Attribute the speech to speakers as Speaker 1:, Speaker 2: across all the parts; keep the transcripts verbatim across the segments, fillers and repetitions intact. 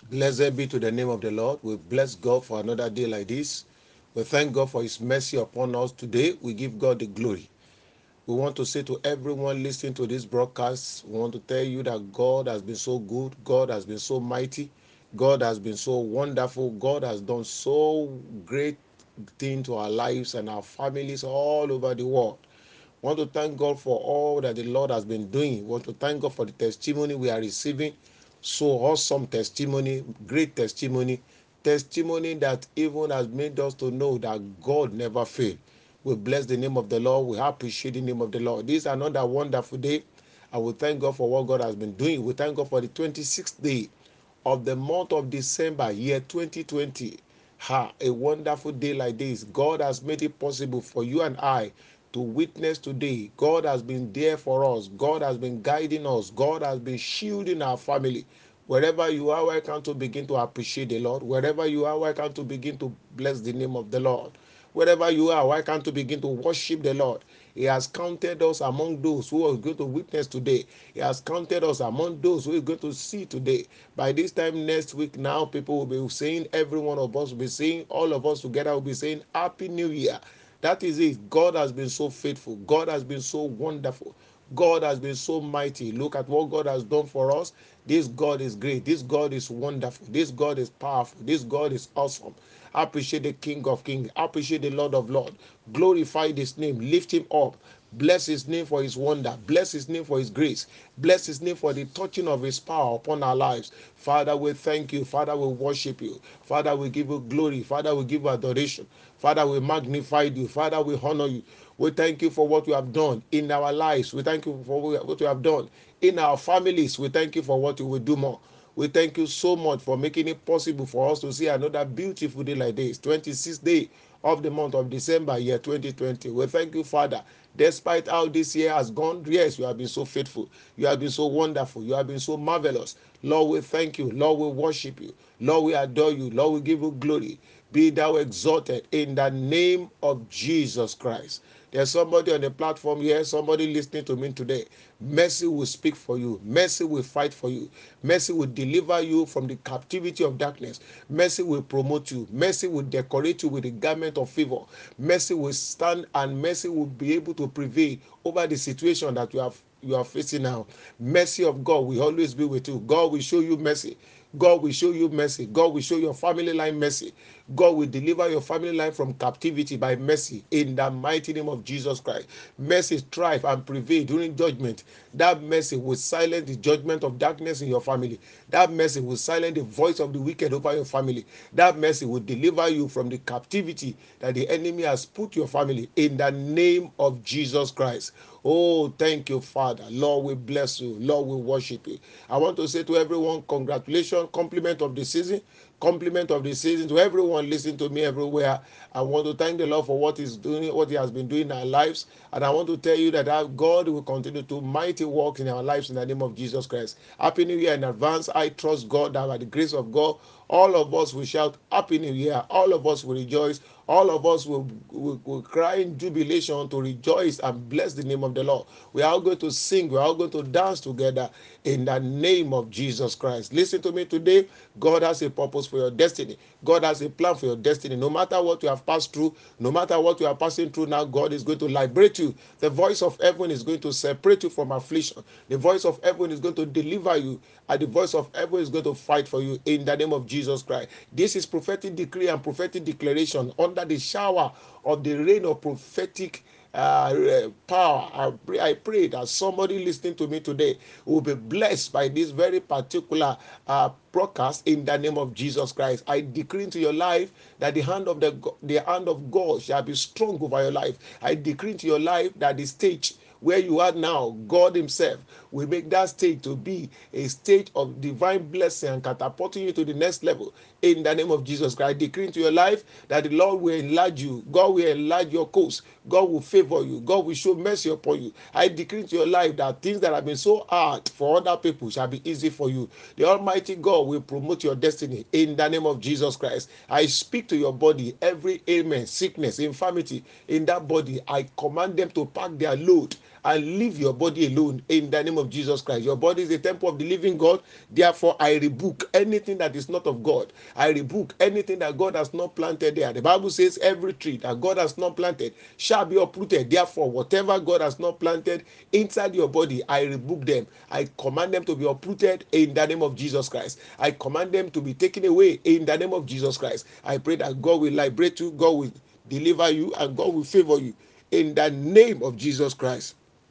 Speaker 1: Blessed be to the name of the Lord. We bless God for another day like this. We thank God for his mercy upon us today. We give God the glory. We want to say to everyone listening to this broadcast, we want to tell you that God has been so good. God has been so mighty. God has been so wonderful. God has done so great thing to our lives and our families all over the world. We want to thank God for all that the Lord has been doing. We want to thank God for the testimony we are receiving. So awesome testimony, great testimony, testimony that even has made us to know that God never failed. We bless the name of the Lord. We appreciate the name of the Lord. This is another wonderful day. I will thank God for what God has been doing. We thank God for the twenty-sixth day of the month of December, year twenty twenty. Ha, a wonderful day like this. God has made it possible for you and I to witness today. God has been there for us. God has been guiding us. God has been shielding our family. Wherever you are, I can to begin to appreciate the Lord. Wherever you are, I can to begin to bless the name of the Lord. Wherever you are, why can't you begin to worship the Lord? He has counted us among those who are going to witness today. He has counted us among those who are going to see today. By this time next week, now people will be saying, every one of us will be saying, all of us together will be saying, Happy New Year. That is it. God has been so faithful. God has been so wonderful. God has been so mighty. Look at what God has done for us. This God is great. This God is wonderful. This God is powerful. This God is awesome. Appreciate the King of Kings. Appreciate the Lord of Lords. Glorify his name. Lift him up. Bless his name for his wonder. Bless his name for his grace. Bless his name for the touching of his power upon our lives. Father, we thank you. Father, we worship you. Father, we give you glory. Father, we give you adoration. Father, we magnify you. Father, we honor you. We thank you for what you have done in our lives. We thank you for what you have done in our families. We thank you for what you will do more. We thank you so much for making it possible for us to see another beautiful day like this, twenty-sixth day of the month of December, year twenty twenty. We thank you, Father. Despite how this year has gone, yes, you have been so faithful. You have been so wonderful. You have been so marvelous. Lord, we thank you. Lord, we worship you. Lord, we adore you. Lord, we give you glory. Be thou exalted in the name of Jesus Christ. There's somebody on the platform here, somebody listening to me today. Mercy will speak for you. Mercy will fight for you. Mercy will deliver you from the captivity of darkness. Mercy will promote you. Mercy will decorate you with the garment of favor. Mercy will stand and mercy will be able to prevail over the situation that you have you are facing now. Mercy of God will always be with you. God will show you mercy. God will show you mercy. God will show your family line mercy. God will deliver your family line from captivity by mercy in the mighty name of Jesus Christ. Mercy thrive and prevail during judgment. That mercy will silence the judgment of darkness in your family. That mercy will silence the voice of the wicked over your family. That mercy will deliver you from the captivity that the enemy has put your family in the name of Jesus Christ. Oh, thank you, Father. Lord, we bless you. Lord, we worship you. I want to say to everyone, congratulations, compliment of the season, compliment of the season to everyone listening to me everywhere. I want to thank the Lord for what He's doing, what He has been doing in our lives. And I want to tell you that our God will continue to mighty work in our lives in the name of Jesus Christ. Happy New Year in advance. I trust God that by the grace of God, all of us will shout Happy New Year. All of us will rejoice. All of us will, will, will cry in jubilation to rejoice and bless the name of the Lord. We are all going to sing. We are all going to dance together in the name of Jesus Christ. Listen to me today. God has a purpose for your destiny. God has a plan for your destiny. No matter what you have passed through, no matter what you are passing through now, God is going to liberate you. The voice of heaven is going to separate you from affliction. The voice of heaven is going to deliver you, and the voice of heaven is going to fight for you in the name of Jesus Christ. This is prophetic decree and prophetic declaration under the shower of the rain of prophetic uh, power. I pray, I pray that somebody listening to me today will be blessed by this very particular uh, broadcast in the name of Jesus Christ. I decree into your life that the hand of the the hand of God shall be strong over your life. I decree into your life that the stage where you are now, God Himself will make that stage to be a stage of divine blessing and catapulting you to the next level. In the name of Jesus Christ, I decree into your life that the Lord will enlarge you. God will enlarge your course. God will favor you. God will show mercy upon you. I decree into your life that things that have been so hard for other people shall be easy for you. The Almighty God will promote your destiny in the name of Jesus Christ. I speak to your body, every ailment, sickness, infirmity in that body. I command them to pack their load and leave your body alone in the name of Jesus Christ. Your body is a temple of the living God. Therefore, I rebuke anything that is not of God. I rebuke anything that God has not planted there. The Bible says every tree that God has not planted shall be uprooted. Therefore, whatever God has not planted inside your body, I rebuke them. I command them to be uprooted in the name of Jesus Christ. I command them to be taken away in the name of Jesus Christ. I pray that God will liberate you, God will deliver you, and God will favor you in the name of Jesus Christ.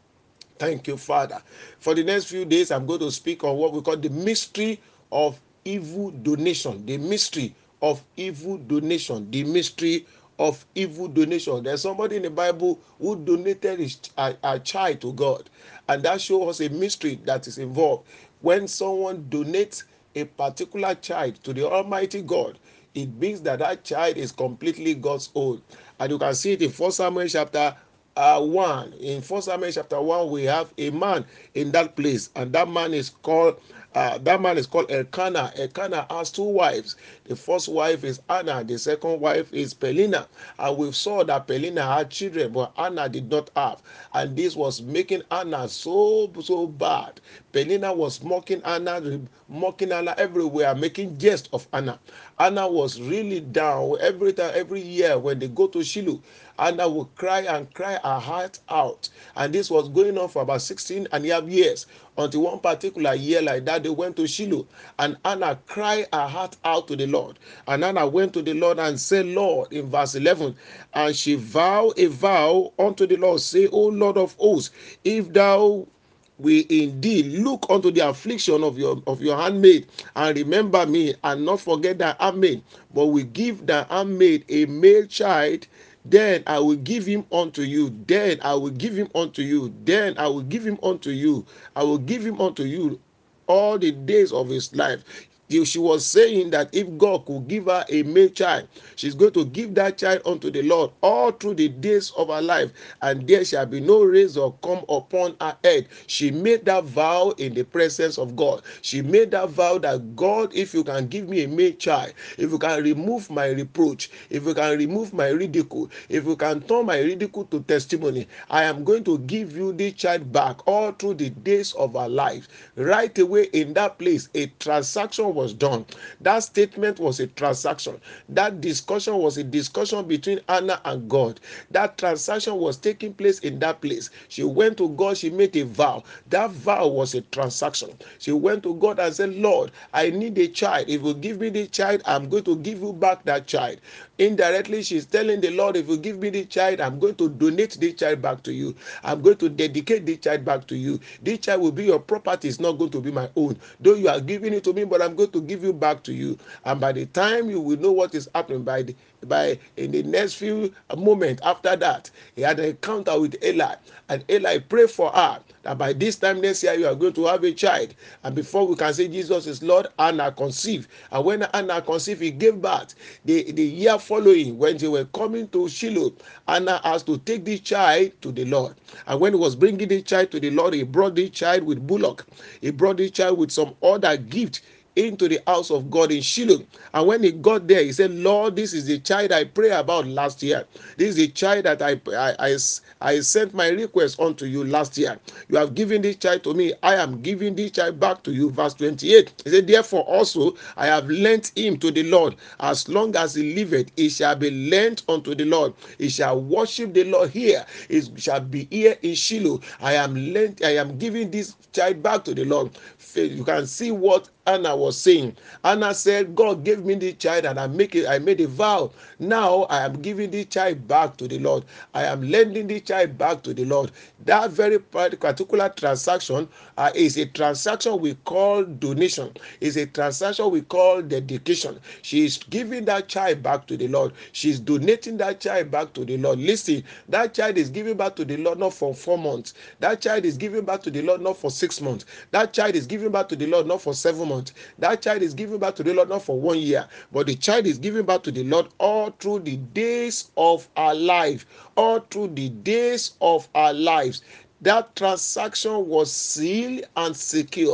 Speaker 1: Thank you, Father. For the next few days, I'm going to speak on what we call the mystery of evil donation. The mystery of evil donation. The mystery of evil donation. There's somebody in the Bible who donated his, a, a child to God, and that shows us a mystery that is involved. When someone donates a particular child to the Almighty God, it means that that child is completely God's own. And you can see it in First Samuel chapter uh, one. In First Samuel chapter one, we have a man in that place, and that man is called uh, that man is called Elkanah. Elkanah has two wives. The first wife is Anna. The second wife is Pelina. And we saw that Pelina had children, but Anna did not have. And this was making Anna so so bad. Pelina was mocking Anna, mocking Anna everywhere, making jest of Anna. Anna was really down every time, every year when they go to Shiloh. Anna would cry and cry her heart out. And this was going on for about sixteen and a half years, until one particular year like that, they went to Shiloh. And Anna cried her heart out to the Lord. And Anna went to the Lord and said, Lord, in verse eleven, and she vowed a vow unto the Lord, say, O Lord of hosts, if thou we indeed look unto the affliction of your of your handmaid, and remember me, and not forget thy handmaid, but we give thy handmaid a male child, then I will give him unto you, then I will give him unto you, then I will give him unto you, I will give him unto you all the days of his life. She was saying that if God could give her a male child, she's going to give that child unto the Lord all through the days of her life, and there shall be no razor come upon her head. She made that vow in the presence of God. She made that vow that, God, if you can give me a male child, if you can remove my reproach, if you can remove my ridicule, if you can turn my ridicule to testimony, I am going to give you this child back all through the days of her life. Right away in that place, a transaction was done. That statement was a transaction. That discussion was a discussion between Anna and God. That transaction was taking place in that place. She went to God, she made a vow. That vow was a transaction. She went to God and said, Lord, I need a child. If you give me the child, I'm going to give you back that child. Indirectly, she's telling the Lord, if you give me the child, I'm going to donate the child back to you. I'm going to dedicate the child back to you. This child will be your property. It's not going to be my own. Though you are giving it to me, but I'm going to give you back to you. And by the time you will know what is happening, by the by in the next few moments after that, he had an encounter with Eli, and Eli prayed for her that by this time next year you are going to have a child. And before we can say Jesus is Lord, Anna conceived. And when Anna conceived, he gave birth. The, the year following, when they were coming to Shiloh, Anna asked to take the child to the Lord. And when he was bringing the child to the Lord, he brought the child with bullock. He brought the child with some other gift into the house of God in Shiloh. And when he got there, he said, Lord, this is the child I prayed about last year. This is the child that I, I, I, I sent my request unto you last year. You have given this child to me. I am giving this child back to you. Verse twenty-eight. He said, therefore also I have lent him to the Lord. As long as he liveth, he shall be lent unto the Lord. He shall worship the Lord here. It shall be here in Shiloh. I am lent, I am giving this child back to the Lord. You can see what Anna was saying. Anna said, God gave me this child, and I make it, I made a vow. Now I am giving this child back to the Lord. I am lending this child back to the Lord. That very particular transaction uh, is a transaction we call donation. Is a transaction we call dedication. She is giving that child back to the Lord. She is donating that child back to the Lord. Listen, that child is giving back to the Lord not for four months. That child is giving back to the Lord not for six months. That child is giving back to the Lord not for seven months. That child is giving back to the Lord not for one year, but the child is giving back to the Lord all through the days of our life, all through the days of our lives. That transaction was sealed and secured.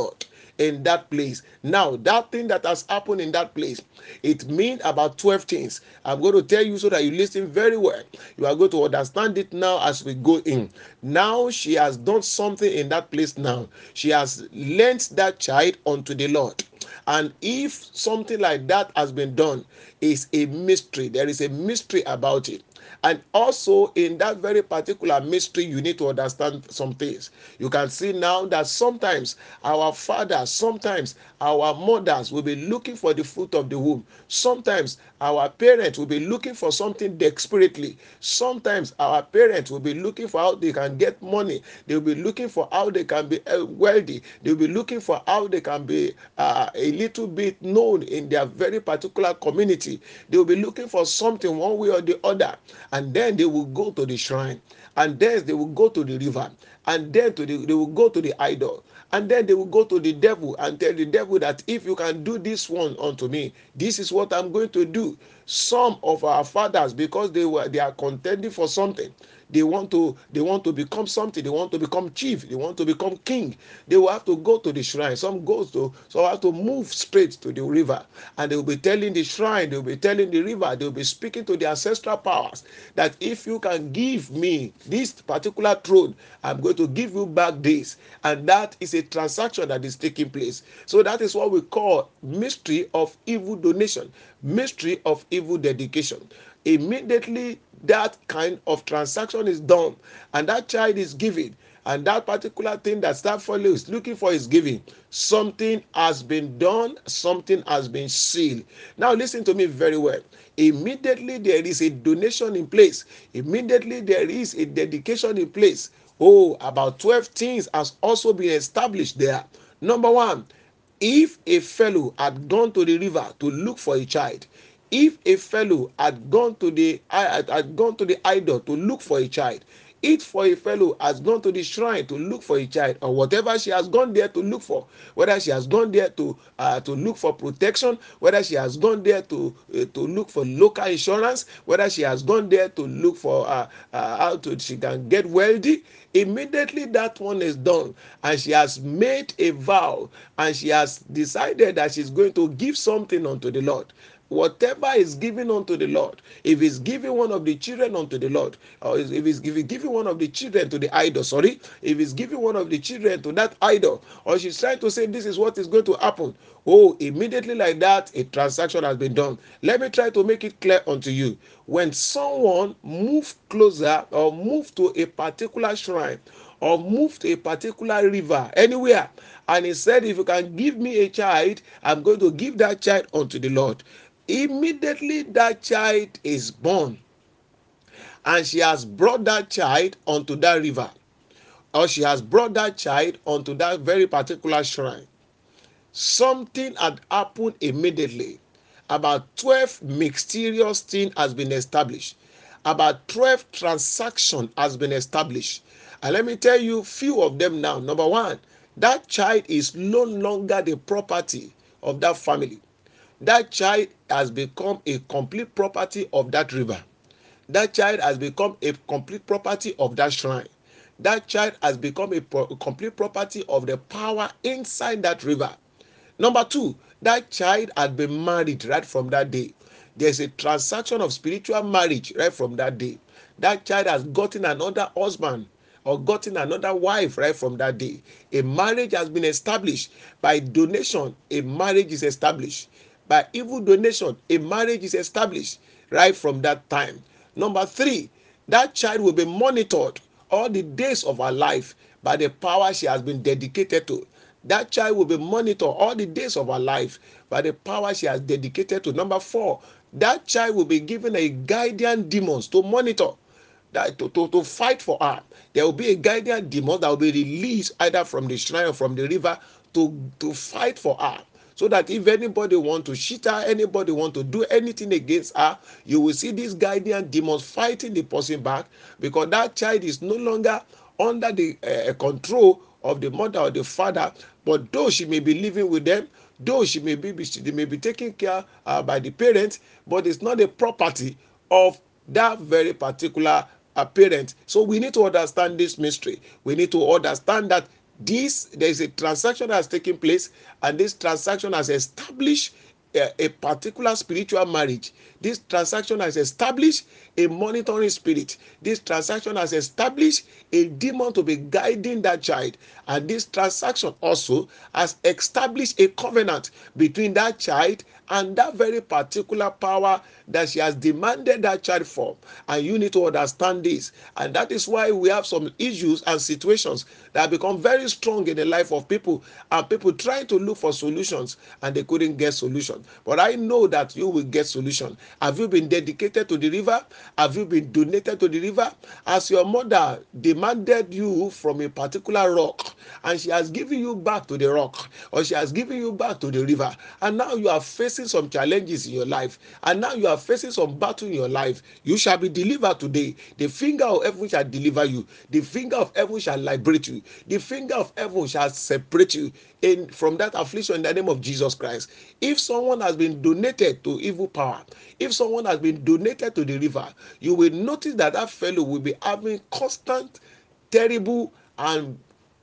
Speaker 1: in that place. Now, that thing that has happened in that place, it means about twelve things. I'm going to tell you so that you listen very well. You are going to understand it now as we go in. Now, she has done something in that place now. She has lent that child unto the Lord. And if something like that has been done, is a mystery. There is a mystery about it. And also in that very particular mystery, you need to understand some things. You can see now that sometimes our fathers, sometimes our mothers will be looking for the fruit of the womb. Sometimes our parents will be looking for something desperately. Sometimes our parents will be looking for how they can get money. They will be looking for how they can be wealthy. They will be looking for how they can be uh, a little bit known in their very particular community. They will be looking for something one way or the other, and then they will go to the shrine, and then they will go to the river, and then to the, they will go to the idol, and then they will go to the devil and tell the devil that if you can do this one unto me, this is what I'm going to do. Some of our fathers, because they were they are contending for something, they want to they want to become something, they want to become chief, they want to become king, they will have to go to the shrine. Some goes to so have to move straight to the river, and they will be telling the shrine, they will be telling the river, they will be speaking to the ancestral powers that if you can give me this particular throne, I'm going to give you back this. And that is a transaction that is taking place. So that is what we call mystery of evil donation, mystery of evil dedication. Immediately that kind of transaction is done and that child is given, and that particular thing that that fellow is looking for is given, something has been done, something has been sealed. Now listen to me very well. Immediately there is a donation in place, immediately there is a dedication in place. Oh, about twelve things has also been established there. Number one, if a fellow had gone to the river to look for a child, if a fellow had gone to the had, had gone to the idol to look for a child, if for a fellow has gone to the shrine to look for a child, or whatever she has gone there to look for, whether she has gone there to uh, to look for protection, whether she has gone there to uh, to look for local insurance, whether she has gone there to look for uh, uh, how to she can get wealthy, immediately that one is done, and she has made a vow, and she has decided that she's going to give something unto the Lord. Whatever is given unto the Lord, if he's giving one of the children unto the Lord, or if he's giving, giving one of the children to the idol, sorry, if he's giving one of the children to that idol, or she's trying to say this is what is going to happen, oh, immediately like that, a transaction has been done. Let me try to make it clear unto you. When someone move closer or move to a particular shrine, or move to a particular river, anywhere, and he said, if you can give me a child, I'm going to give that child unto the Lord. Immediately that child is born, and she has brought that child onto that river, or she has brought that child onto that very particular shrine, something had happened immediately. About twelve mysterious things has been established. About twelve transaction has been established. And let me tell you few of them now. Number one, that child is no longer the property of that family. That child has become a complete property of that river. That child has become a complete property of that shrine. That child has become a, pro- a complete property of the power inside that river. Number two, that child had been married right from that day. There's a transaction of spiritual marriage right from that day. That child has gotten another husband or gotten another wife right from that day. A marriage has been established. By donation, a marriage is established. By evil donation, a marriage is established right from that time. Number three, that child will be monitored all the days of her life by the power she has been dedicated to. That child will be monitored all the days of her life by the power she has dedicated to. Number four, that child will be given a guardian demons to monitor, that to, to, to fight for her. There will be a guardian demon that will be released either from the shrine or from the river to, to fight for her. So that if anybody want to cheat her, anybody want to do anything against her, you will see these guardian demons fighting the person back, because that child is no longer under the uh, control of the mother or the father. But though she may be living with them, though she may be they may be taken care uh, by the parents, but it's not the property of that very particular uh, parent. So we need to understand this mystery. We need to understand that This, there is a transaction that has taken place, and this transaction has established a, a particular spiritual marriage. This transaction has established a monitoring spirit. This transaction has established a demon to be guiding that child. And this transaction also has established a covenant between that child and that very particular power that she has demanded that child for. And you need to understand this. And that is why we have some issues and situations that become very strong in the life of people, and people trying to look for solutions and they couldn't get solution. But I know that you will get solution. Have you been dedicated to the river? Have you been donated to the river? As your mother demanded you from a particular rock, and she has given you back to the rock, or she has given you back to the river, and now you are facing some challenges in your life, and now you are facing some battle in your life, you shall be delivered today. The finger of heaven shall deliver you. The finger of heaven shall liberate you. The finger of heaven shall separate you in from that affliction in the name of Jesus Christ. If someone has been donated to evil power, if someone has been donated to the river, you will notice that that fellow will be having constant, terrible, and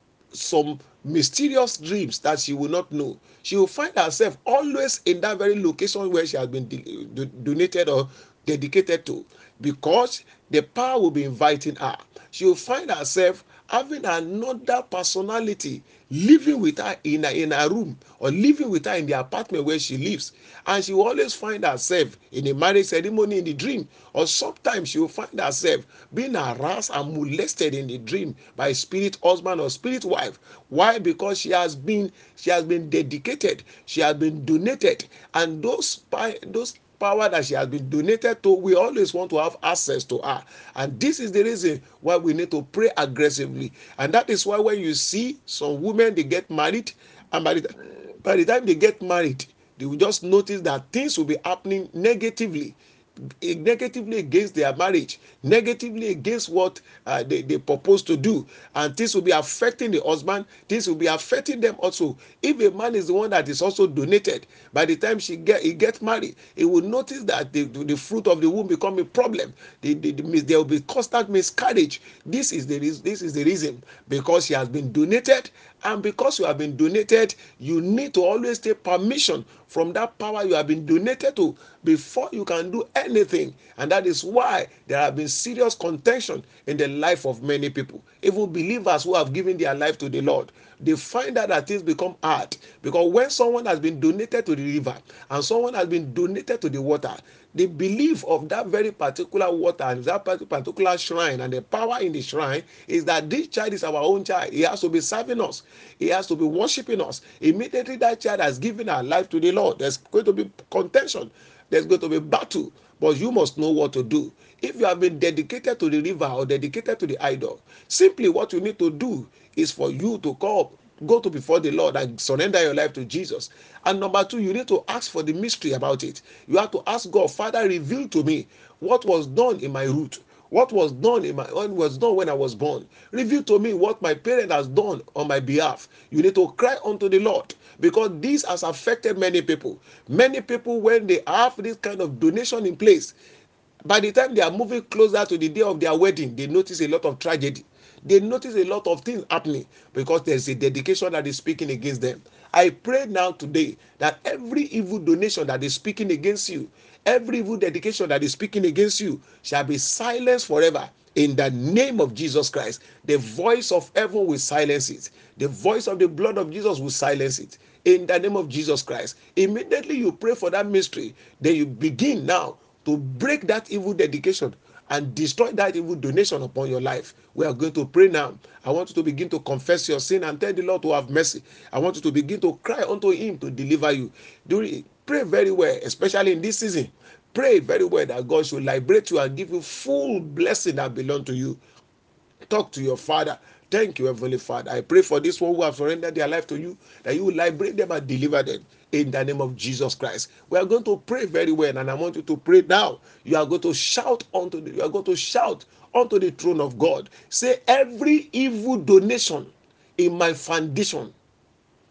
Speaker 1: some mysterious dreams that she will not know. She will find herself always in that very location where she has been donated or dedicated to, because the power will be inviting her. She will find herself having another personality living with her in her, in her room, or living with her in the apartment where she lives. And she will always find herself in a marriage ceremony in the dream, or sometimes she will find herself being harassed and molested in the dream by a spirit husband or spirit wife. Why? Because she has been she has been dedicated, she has been donated, and those those power that she has been donated to, we always want to have access to her. And this is the reason why we need to pray aggressively. And that is why when you see some women, they get married, and by the, by the time they get married, they will just notice that things will be happening negatively, negatively against their marriage, negatively against what uh, they, they propose to do, and this will be affecting the husband, this will be affecting them also. If a man is the one that is also donated, by the time she get he get married, he will notice that the, the fruit of the womb become a problem. The, the, the, there will be constant miscarriage. This is the this is the reason, because she has been donated. And because you have been donated, you need to always take permission from that power you have been donated to before you can do anything. And that is why there have been serious contention in the life of many people, even believers who have given their life to the Lord. They find out that things become hard, because when someone has been donated to the river and someone has been donated to the water, the belief of that very particular water and that particular shrine and the power in the shrine is that this child is our own child. He has to be serving us. He has to be worshiping us. Immediately that child has given her life to the Lord, there's going to be contention. There's going to be battle. But you must know what to do. If you have been dedicated to the river or dedicated to the idol, simply what you need to do is for you to call go to before the Lord and surrender your life to Jesus. And number two, you need to ask for the mystery about it. You have to ask God, Father, reveal to me what was done in my root. What was done in my what was done when I was born. Reveal to me what my parent has done on my behalf. You need to cry unto the Lord, because this has affected many people. Many people, when they have this kind of donation in place, by the time they are moving closer to the day of their wedding, they notice a lot of tragedy. They notice a lot of things happening, because there's a dedication that is speaking against them. I pray now today that every evil donation that is speaking against you, every evil dedication that is speaking against you, shall be silenced forever. In the name of Jesus Christ, the voice of heaven will silence it. The voice of the blood of Jesus will silence it. In the name of Jesus Christ, immediately you pray for that mystery, then you begin now to break that evil dedication and destroy that evil donation upon your life. We are going to pray now. I want you to begin to confess your sin and tell the Lord to have mercy. I want you to begin to cry unto him to deliver you. Do it. Pray very well, especially in this season. Pray very well that God should liberate you and give you full blessing that belong to you. Talk to your Father. Thank you, Heavenly Father. I pray for this one who have surrendered their life to you, that you will liberate them and deliver them in the name of Jesus Christ. We are going to pray very well, and I want you to pray now. You are going to shout unto the, you are going to shout unto the throne of God. Say, every evil donation in my foundation,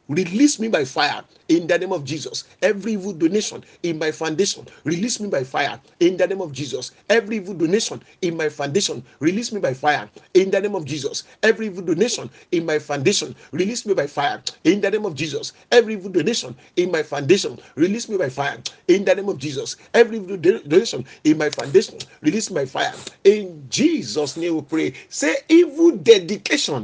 Speaker 1: release me by fire in the name of Jesus. Every evil donation in my foundation, release me by fire in the name of Jesus. Every evil donation in my foundation, release me by fire in the name of Jesus. Every evil donation in my foundation, release me by fire in the name of Jesus. Every evil donation in my foundation, release me by fire in the name of Jesus. Every evil donation in my foundation, release me by fire in Jesus' name. We pray. Say, evil dedication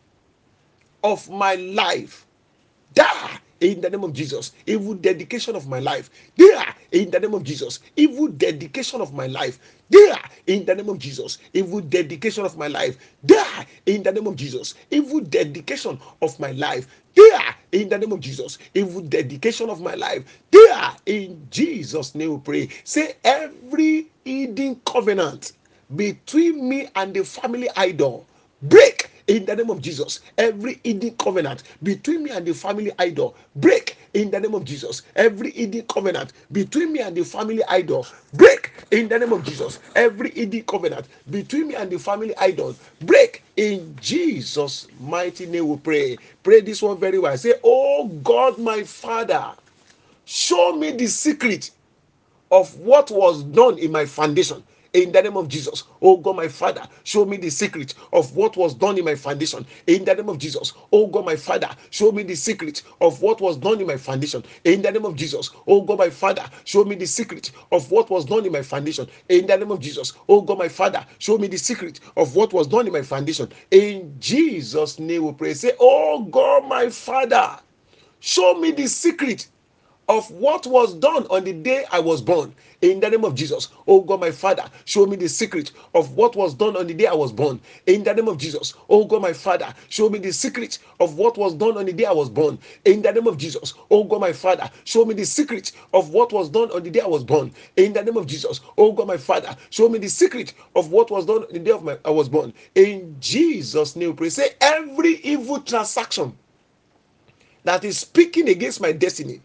Speaker 1: of my life, die in the name of Jesus. Evil dedication of my life, die in the name of Jesus. Evil dedication of my life, die in the name of Jesus. Evil dedication of my life, die in the name of Jesus. Evil dedication of my life, die in the name of Jesus. Evil dedication of my life, die in Jesus' name. We pray. Say, every hidden covenant between me and the family idol, break in the name of Jesus. Every hidden covenant between me and the family idol, break in the name of Jesus. Every hidden covenant between me and the family idol, break in the name of Jesus. Every hidden covenant between me and the family idol, break in Jesus' mighty name. We pray. Pray this one very well. Say, oh God, my Father, show me the secret of what was done in my foundation in the name of Jesus. Oh God, my Father, show me the secret of what was done in my foundation in the name of Jesus. Oh God, my Father, show me the secret of what was done in my foundation in the name of Jesus. Oh God, my Father, show me the secret of what was done in my foundation in the name of Jesus. Oh God, my Father, show me the secret of what was done in my foundation in Jesus' name. We pray. Say, oh God, my Father, show me the secret of what was done on the day I was born in the name of Jesus. Oh God, my Father, show me the secret of what was done on the day I was born in the name of Jesus. Oh God, my Father, show me the secret of what was done on the day I was born in the name of Jesus. Oh God, my Father, show me the secret of what was done on the day I was born in the name of Jesus. Oh God, my Father, show me the secret of what was done on the day of my I was born in Jesus' name. Pray. Say, every evil transaction that is speaking against my destiny,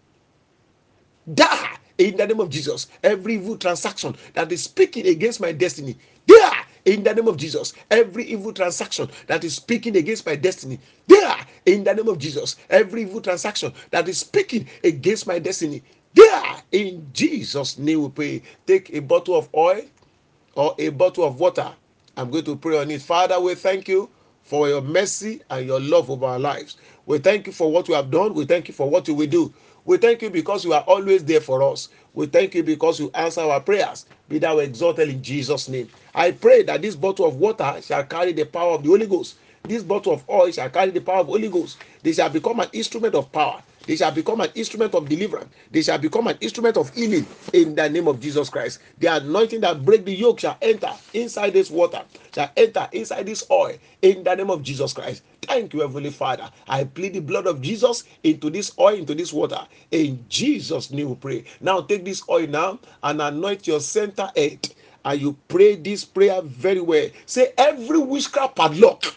Speaker 1: die in the name of Jesus. Every evil transaction that is speaking against my destiny, die in the name of Jesus. Every evil transaction that is speaking against my destiny, die in the name of Jesus. Every evil transaction that is speaking against my destiny, die in Jesus' name. We pray. Take a bottle of oil or a bottle of water. I'm going to pray on it. Father, we thank you for your mercy and your love over our lives. We thank you for what you have done. We thank you for what you will do. We thank you because you are always there for us. We thank you because you answer our prayers. Be thou exalted in Jesus' name. I pray that this bottle of water shall carry the power of the Holy Ghost. This bottle of oil shall carry the power of the Holy Ghost. They shall become an instrument of power. They shall become an instrument of deliverance. They shall become an instrument of healing in the name of Jesus Christ. The anointing that break the yoke shall enter inside this water, shall enter inside this oil in the name of Jesus Christ. Thank you, Heavenly Father. I plead the blood of Jesus into this oil, into this water. In Jesus' name we pray. Now take this oil now and anoint your center head. And you pray this prayer very well. Say, every witchcraft padlock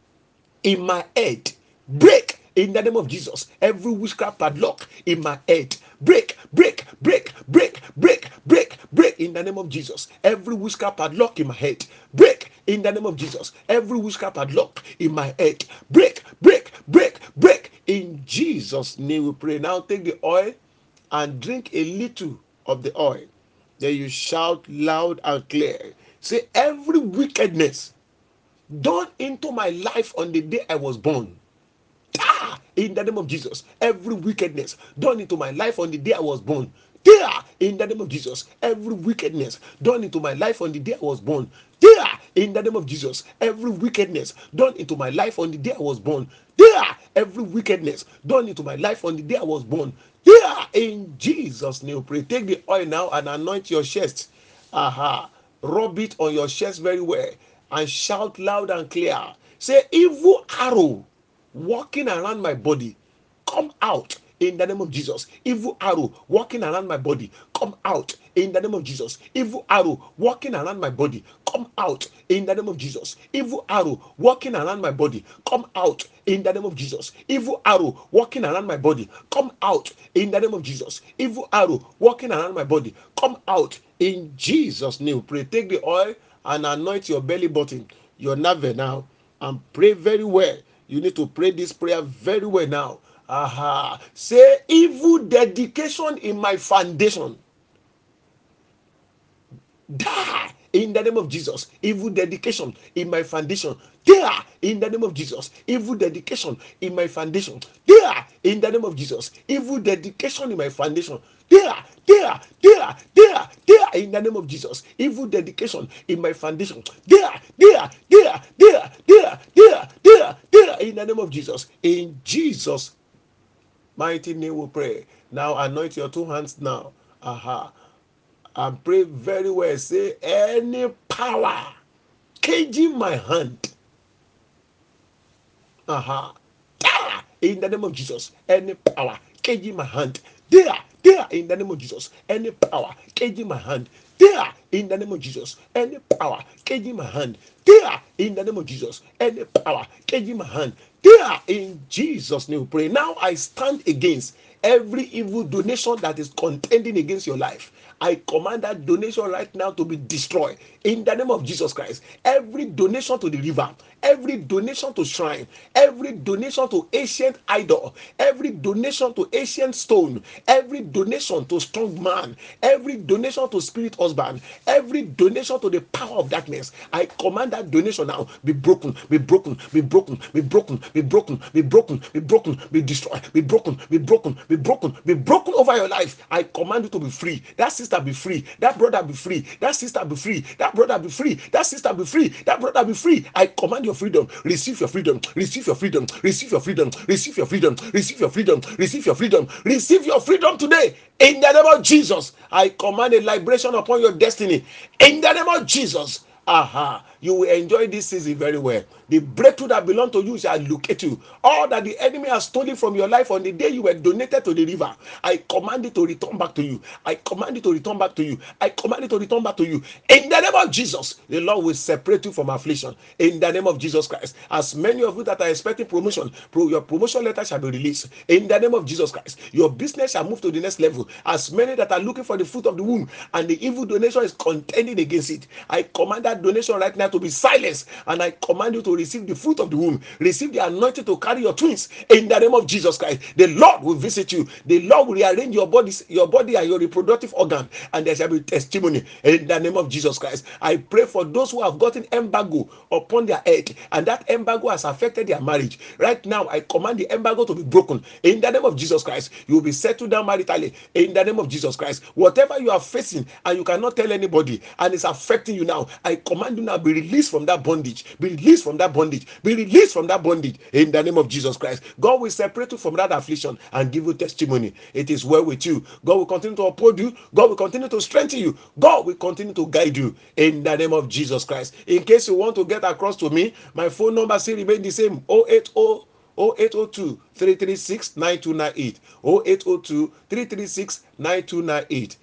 Speaker 1: in my head, break in the name of Jesus. Every witchcraft padlock in my head, break, break, break, break, break, break, break in the name of Jesus. Every witchcraft padlock in my head, break in the name of Jesus. Every witchcraft padlock in my head, break, break, break, break in Jesus' name we pray. Now take the oil and drink a little of the oil. Then you shout loud and clear. Say, every wickedness done into my life on the day I was born, die in the name of Jesus. Every wickedness done into my life on the day I was born, die in the name of Jesus. Every wickedness done into my life on the day I was born, die in the name of Jesus. Every wickedness done into my life on the day I was born, die. Every wickedness done into my life on the day I was born, die in Jesus' name. Pray. Take the oil now and anoint your chest. Aha. Rub it on your chest very well and shout loud and clear. Say, evil arrow walking around my body, come out in the name of Jesus. Evil arrow walking around my body, come out in the name of Jesus. Evil arrow walking around my body, come out in the name of Jesus. Evil arrow walking around my body, come out in the name of Jesus. Evil arrow walking around my body, come out in the name of Jesus. Evil arrow walking around my body, come out in Jesus' name. Pray. Take the oil and anoint your belly button, your navel now, and pray very well. You need to pray this prayer very well now. Aha. Say evil dedication in my foundation. Die in the name of Jesus. Evil dedication in my foundation. Die in the name of Jesus. Evil dedication in my foundation. Die in the name of Jesus. Evil dedication in my foundation. Die, die, die, die, die in the name of Jesus. Evil dedication in my foundation. Die, die, die, die, die, die, die, die in the name of Jesus. In Jesus' mighty name we pray. Now anoint your two hands now. Aha. And pray very well. Say, any power caging my hand. Uh-huh. There, in the name of Jesus. Any power caging my hand. There, there, in the name of Jesus. Any power caging my hand. There, in the name of Jesus. Any power caging my hand. There, in the name of Jesus. Any power caging my hand. There, in Jesus' name we pray. Now I stand against every evil donation that is contending against your life. I command that donation right now to be destroyed in the name of Jesus Christ. Every donation to the river, every donation to shrine, every donation to ancient idol, every donation to ancient stone, every donation to strong man, every donation to spirit husband, every donation to the power of darkness, I command that donation now be broken, be broken, be broken, be broken, be broken, be broken, be broken, be destroyed, be broken, be broken, be broken, be broken over your life. I command you to be free. That sister be free. That brother be free. That sister be free. That brother be free. That sister be free. That brother be free. I command your freedom. Receive your freedom. Receive your freedom. Receive your freedom. Receive your freedom. Receive your freedom. Receive your freedom. Receive your freedom today. In the name of Jesus, I command a liberation upon your destiny. In the name of Jesus. Aha, you will enjoy this season very well. The breakthrough that belongs to you shall locate you. All that the enemy has stolen from your life on the day you were donated to the river, I command it to return back to you. I command it to return back to you. I command it to return back to you. In the name of Jesus, the Lord will separate you from affliction. In the name of Jesus Christ, as many of you that are expecting promotion, your promotion letter shall be released. In the name of Jesus Christ, your business shall move to the next level. As many that are looking for the fruit of the womb and the evil donation is contending against it, I command that donation right now to be silenced, and I command you to receive the fruit of the womb, receive the anointing to carry your twins. In the name of Jesus Christ, the Lord will visit you. The Lord will rearrange your body, your body and your reproductive organ, and there shall be testimony. In the name of Jesus Christ, I pray for those who have gotten embargo upon their head, and that embargo has affected their marriage. Right now, I command the embargo to be broken. In the name of Jesus Christ, you will be settled down maritally. In the name of Jesus Christ, whatever you are facing and you cannot tell anybody, and it's affecting you now, I command you now, be released from that bondage. Be released from that bondage. Be released from that bondage. In the name of Jesus Christ, God will separate you from that affliction and give you testimony. It is well with you. God will continue to uphold you. God will continue to strengthen you. God will continue to guide you. In the name of Jesus Christ. In case you want to get across to me, my phone number still remains the same: oh eight oh oh eight oh two, three three six, nine two nine eight. oh eight oh two, three three six, nine two nine eight.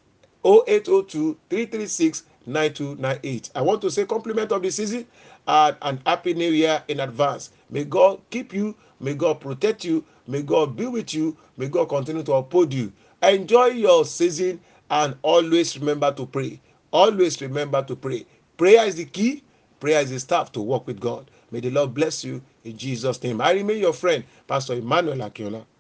Speaker 1: oh eight oh two, three three six, nine two nine eight. I want to say compliment of the season and an happy new year in advance. May God keep you. May God protect you. May God be with you. May God continue to uphold you. Enjoy your season and always remember to pray. Always remember to pray. Prayer is the key. Prayer is the staff to walk with God. May the Lord bless you in Jesus' name. I remain your friend, Pastor Emmanuel Akinola.